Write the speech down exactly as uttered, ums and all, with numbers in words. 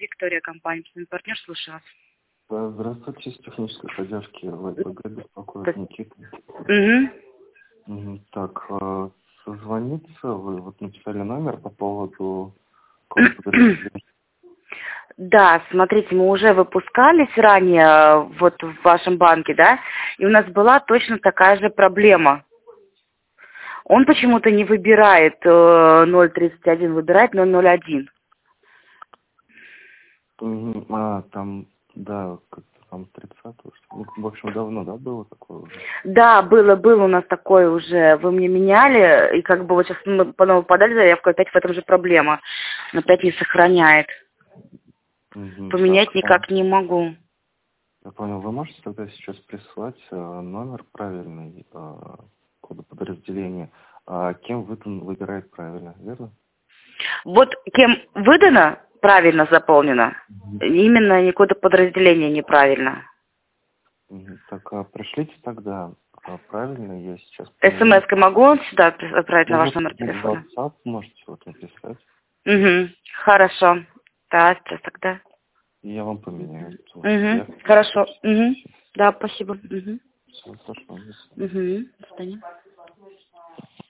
Виктория, компания «Партнер», слушаю вас. Да, здравствуйте, с технической поддержки ВПГ беспокоит Никита. Угу. Мгм. Так, э, созвониться, вы вот написали номер по поводу кода подразделения. Да, смотрите, мы уже выпускались ранее э, вот в вашем банке, да, и у нас была точно такая же проблема. Он почему-то не выбирает э, ноль тридцать один, выбирает ноль ноль один. Мгм. А, там, да, как-то там тридцатого, что ли. Ну, в общем, давно, да, было такое уже? Да, было, было у нас такое уже. Вы мне меняли, и как бы вот сейчас мы по-новому подали заявку, опять в этом же проблема. Он опять не сохраняет. Мгм. Поменять Так, а, никак не могу. я понял, вы можете тогда сейчас прислать э, номер правильный э, кода подразделения, а кем выдан выбирает правильно, верно? Вот кем выдано, правильно заполнено, Мгм. именно не кода подразделения неправильно. Мгм. Так, а пришлите тогда а, правильно, я сейчас поменяю. СМС-кой могу он сюда отправить на Ну ваш вот номер в телефона? WhatsApp можете вот написать, Угу. Хорошо. Да, сейчас тогда. и я вам поменяю. Угу. Я Хорошо. Угу. Да, спасибо. Угу. все хорошо. Угу. До свидания.